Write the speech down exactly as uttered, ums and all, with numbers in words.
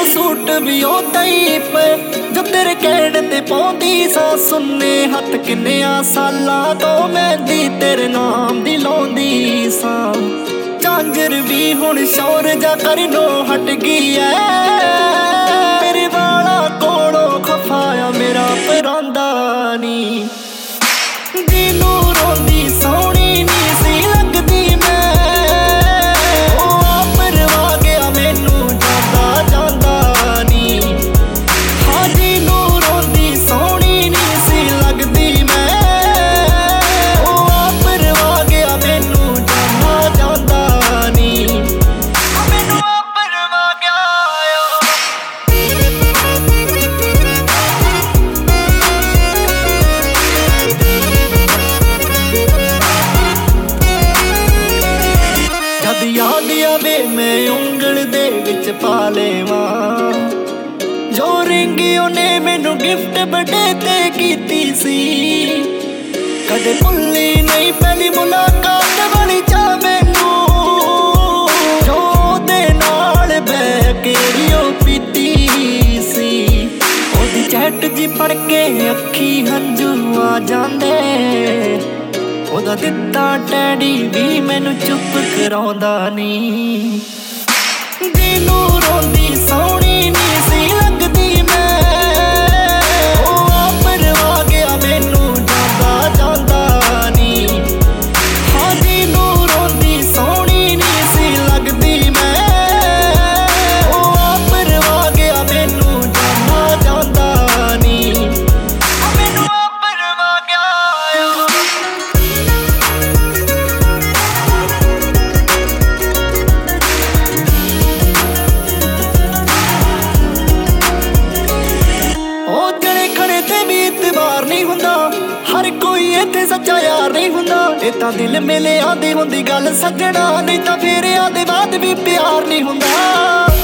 Suit भी ओदा ही पे जो तेरे कहने ते पौंदी सा सुन्ने हथ किन्नियां सालां तो मेहंदी तेरे नाम दी लाउंदी सा झांजर भी हुण शौर जा करनो हट गई है मेरे वाला कोलों खफाया मेरा परांदा नी दिनू रोंदी सोहनी नी सी लगदी मैं ओ आप रवा गया मैनू जांदा जांदा नी हाँ दिनू रोंदी सोहनी नी सी लगदी मैं ओ आप रवा गया मैनू जांदा जांदा नी मैनू आप रवा गया जद याद आवे मैं उंगल दे विच पा लेवां जो रिंग उन्हें मैनू गिफ्ट बर्थडे ते कीती सी कदे भुल्ली नहीं पहली मुलाकात वाली चा मैनू जो दे नाल बैठ के रियो पीती सी ओदी चैट जी पढ़ के अखी हंजू आ जांदे ओदा दिता डैडी भी मैनू चुप कराउंदा नी दिनू रोंदी सोहनी नी सी लगदी मैं ओ आप रवा गया मैनू जांदा जांदा नी हाँ दिनू रोंदी सोहनी नी सी लगदी मैं ओ आप रवा गया मैनू जांदा जांदा नी मैनू आप रवा गया हर कोई इत्थे सच्चा यार नहीं हुंदा ये तां दिल मिले आंदी हुंदी गल सजना नहीं तां फेरे आंदे बाद भी प्यार नहीं हुंदा।